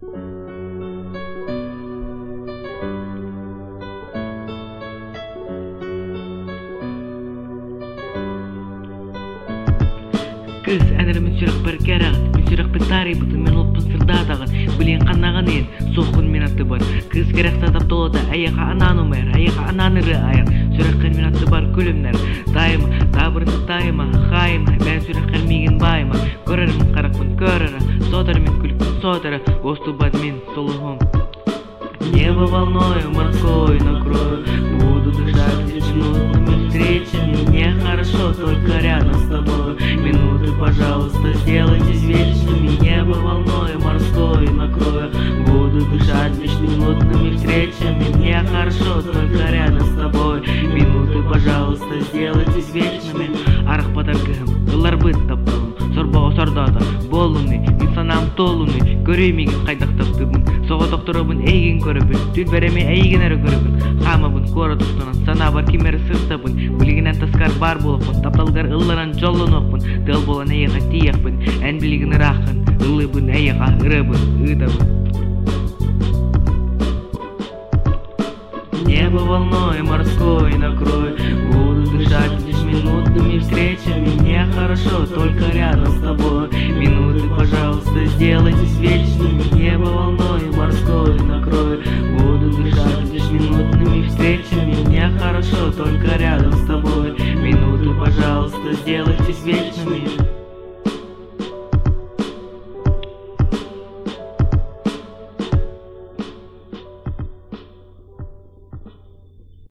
Kız enere min sürekli bir kere min sürekli bir tarih butun min olpun sırdağın bilen kannagan en soğukun min attı var kız gerek tatap doğuda ayağa ananı mer ayağa ananırı ayak sürekli min attı var gülümler daima tabrını daima haim ben sürekli migin bayma görürüm karakmın görürü sodar min kulüpün sodara остубат min солухом Небо волною морской накрою Буду дышать лишь минутными встречами Мне хорошо только рядом с тобой Минуты, пожалуйста, сделайтесь вечными Небо волною морской накрою Буду дышать лишь минутными встречами Мне хорошо только рядом с тобой Минуты, пожалуйста, сделайтесь вечными Арах подаргым, ылар быт таптым Сорбого сордада, болуны, инсанам толуны Көреймеген қайдақтаптыбын Соға тоқтырыбын эйген көрібін Түл береме эйген әрі көрібін Хамабын кора тұстынан Сана бар кемері сыртабын Білігінен таскар бар болықпын Тапталғар ылларан жолын оқпын Дыл болан эйеға тияқпын Ән білігін ырақын Ылыбын эйеға ырыбын Ыдабын Небо волной морской накрой Буду дышать лишь минутными встречами Мне хорошо только рядом с тобой Минуты, пожалуйста, сделайтесь вечными Небо волной морской накрой Буду дышать лишь минутными встречами Мне хорошо только рядом с тобой Минуты, пожалуйста, сделайтесь вечными